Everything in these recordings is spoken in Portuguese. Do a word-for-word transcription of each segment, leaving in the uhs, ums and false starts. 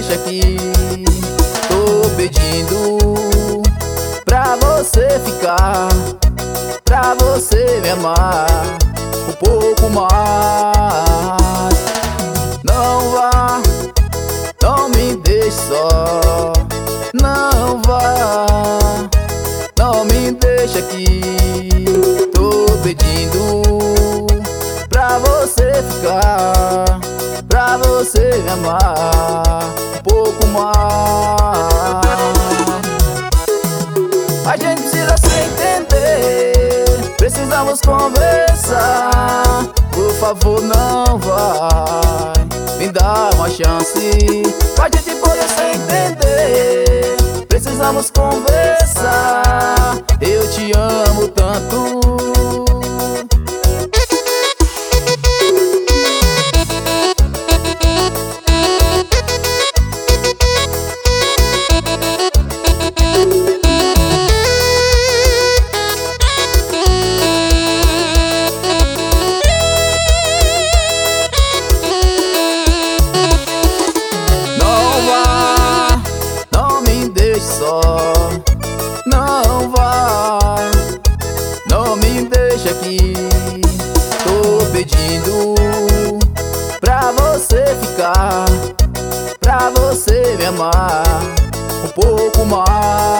deixa aqui. Tô pedindo pra você ficar, pra você me amar um pouco mais. Não vá, não me deixe só. Não vá, não me deixe aqui. Tô pedindo pra você ficar, pra você me amar um pouco mais. A gente precisa se entender, precisamos conversar. Por favor, não vai, me dá uma chance pra gente poder se entender. Precisamos conversar, eu te amo tanto. Só não vá, não me deixe aqui. Tô pedindo pra você ficar, pra você me amar um pouco mais.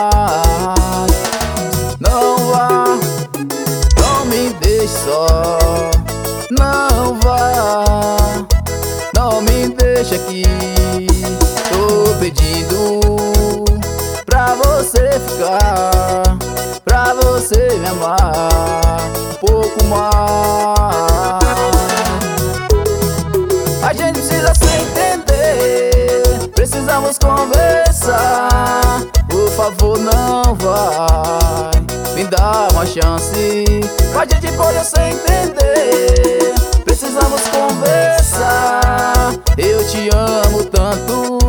Não vá, não me deixe só. Não vá, não me deixe aqui. Tô pedindo pra você ficar, pra você me amar um pouco mais. A gente precisa se entender, precisamos conversar. Por favor, não vai, me dá uma chance pra gente poder se entender. Precisamos conversar, eu te amo tanto.